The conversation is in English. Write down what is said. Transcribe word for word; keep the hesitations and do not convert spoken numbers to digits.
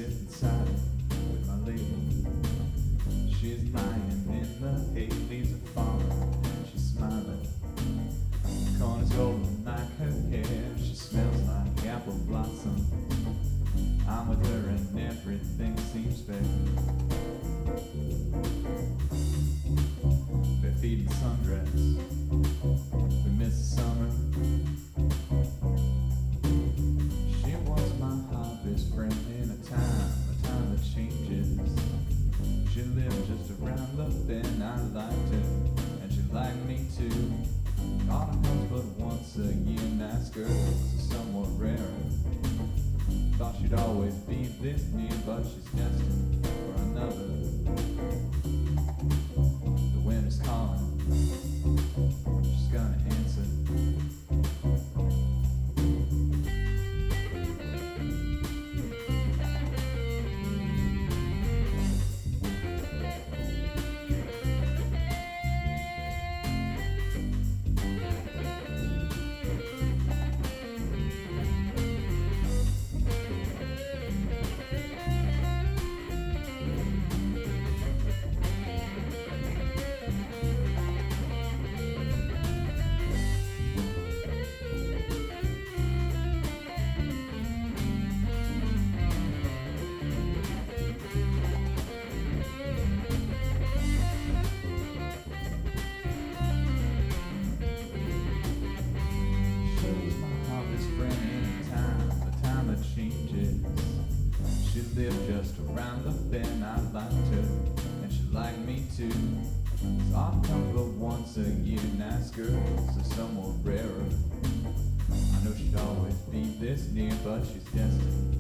sit inside with my lady. She's lying in the hay, leaves are falling, and she's smiling. The corner's golden like her hair, she smells like apple blossom. I'm with her and everything seems fair. Bare feet in sundress, we miss the summer. She was my hobbyist friend in a time, a time that changes. She lived just around the bend, I liked her, and she liked me too. Autumn comes but once a year, nice girls are somewhat rarer. Thought she'd always be this near, but she's destined for another. The wind is calling, she's gonna answer. She lived just around the bend, I liked her, and she liked me too. So I'll come but once a year, nice girls are somewhat rarer. I know she'd always be this near, but she's destined